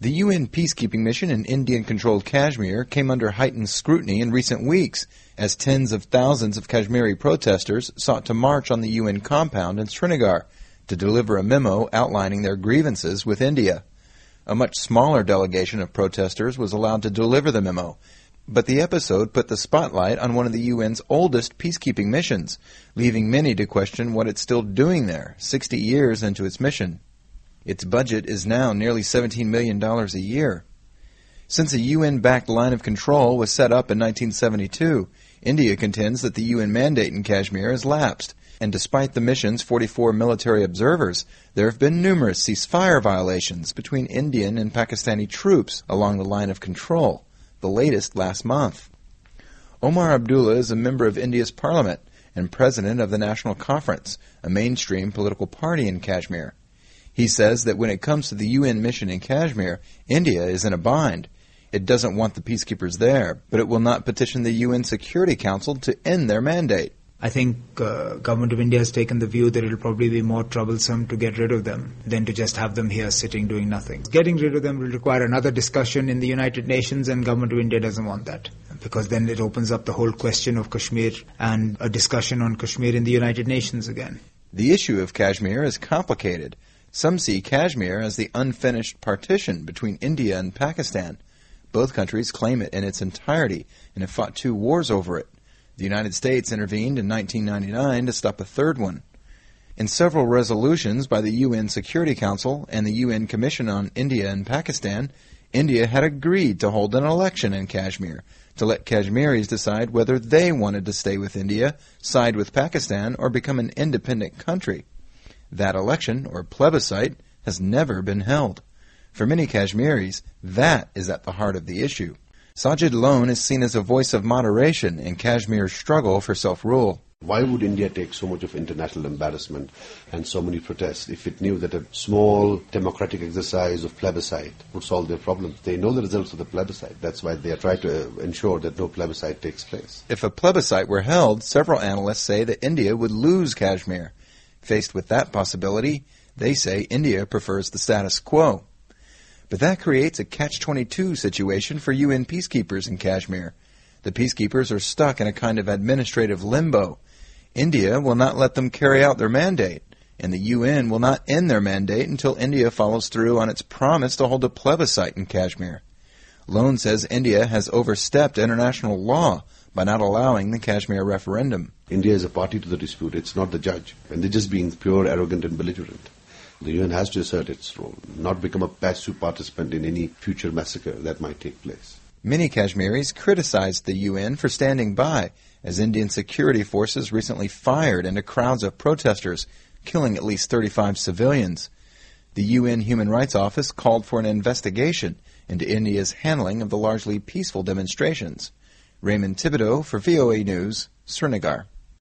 The UN peacekeeping mission in Indian-controlled Kashmir came under heightened scrutiny in recent weeks as tens of thousands of Kashmiri protesters sought to march on the UN compound in Srinagar to deliver a memo outlining their grievances with India. A much smaller delegation of protesters was allowed to deliver the memo, but the episode put the spotlight on one of the UN's oldest peacekeeping missions, leaving many to question what it's still doing there, 60 years into its mission. Its budget is now nearly $17 million a year. Since a UN-backed line of control was set up in 1972, India contends that the UN mandate in Kashmir has lapsed, and despite the mission's 44 military observers, there have been numerous ceasefire violations between Indian and Pakistani troops along the line of control, the latest last month. Omar Abdullah is a member of India's parliament and president of the National Conference, a mainstream political party in Kashmir. He says that when it comes to the UN mission in Kashmir, India is in a bind. It doesn't want the peacekeepers there, but it will not petition the UN Security Council to end their mandate. I think government of India has taken the view that it will probably be more troublesome to get rid of them than to just have them here sitting doing nothing. Getting rid of them will require another discussion in the United Nations, and government of India doesn't want that, because then it opens up the whole question of Kashmir and a discussion on Kashmir in the United Nations again. The issue of Kashmir is complicated. Some see Kashmir as the unfinished partition between India and Pakistan. Both countries claim it in its entirety and have fought 2 wars over it. The United States intervened in 1999 to stop a third one. In several resolutions by the UN Security Council and the UN Commission on India and Pakistan, India had agreed to hold an election in Kashmir to let Kashmiris decide whether they wanted to stay with India, side with Pakistan, or become an independent country. That election, or plebiscite, has never been held. For many Kashmiris, that is at the heart of the issue. Sajid Lone is seen as a voice of moderation in Kashmir's struggle for self-rule. Why would India take so much of international embarrassment and so many protests if it knew that a small democratic exercise of plebiscite would solve their problems? They know the results of the plebiscite. That's why they are trying to ensure that no plebiscite takes place. If a plebiscite were held, several analysts say that India would lose Kashmir. Faced with that possibility, they say India prefers the status quo. But that creates a catch-22 situation for UN peacekeepers in Kashmir. The peacekeepers are stuck in a kind of administrative limbo. India will not let them carry out their mandate, and the UN will not end their mandate until India follows through on its promise to hold a plebiscite in Kashmir. Lone says India has overstepped international law by not allowing the Kashmir referendum. India is a party to the dispute. It's not the judge. And they're just being pure, arrogant and belligerent. The UN has to assert its role, not become a passive participant in any future massacre that might take place. Many Kashmiris criticized the UN for standing by, as Indian security forces recently fired into crowds of protesters, killing at least 35 civilians. The UN Human Rights Office called for an investigation into India's handling of the largely peaceful demonstrations. Raymond Thibodeau for VOA News, Srinagar.